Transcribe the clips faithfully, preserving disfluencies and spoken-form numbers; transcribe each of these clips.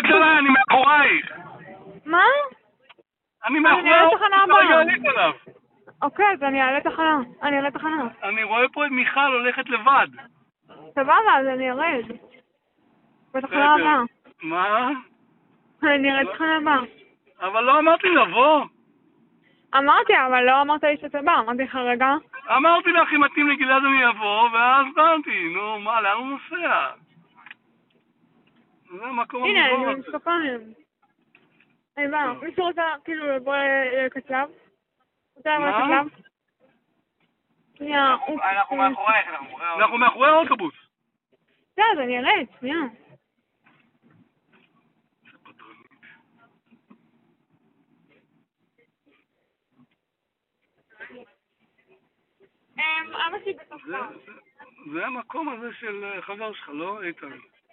עליי, אני מאחורייך. מה? אני מאחורי עליו. אוקיי, אז אני אעלה תחנה. אני אעלה תחנה. אני רואה פה את מיכל הולכת לבד. סבבה, אז אני ארד. בתחנה הבאה. מה? אני ארד תחנה הבאה. אבל לא אמרתי לבוא. אמרתי, אבל לא אמרת לי שאתה בא. אמרתי לך רגע. אמרתי לך, אם מתאים לגלעד אני אבוא, ואז באתי. נו, מה, לאן הוא נוסע? זה המקום המובן. הנה, אני משקפיים. אני באה. מישהו רוצה כאילו לבוא לקצב? רוצה לבוא לקצב? שנייה. אנחנו מאחורייך, אנחנו מאחורי האוטובוס. זה, אז אני ארד, שנייה. אבא שלי בתוכך. זה המקום הזה של חבר שלך, לא איתן?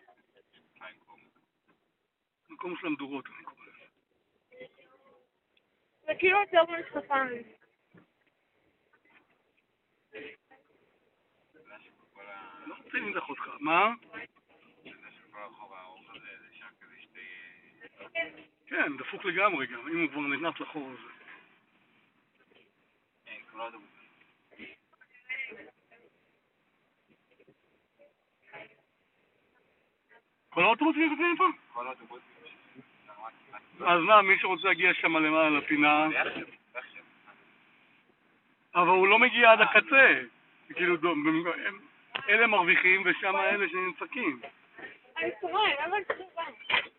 מקום של המדורות, אני קורא לזה. זה כאילו יותר במשקפיים. לא רוצה לדח אותך, מה? כן, דפוק לגמרי גם, אם הוא כבר נכנס לחור הזה. אין, כל האוטובוס. כל האוטובוסים נמצאים פה? כל האוטובוסים. אז מה, מי שרוצה להגיע שם למעלה לפינה? אבל הוא לא מגיע עד הקצה. כאילו, אלה מרוויחים ושם אלה שנמצקים. אני קורא, אבל קורא.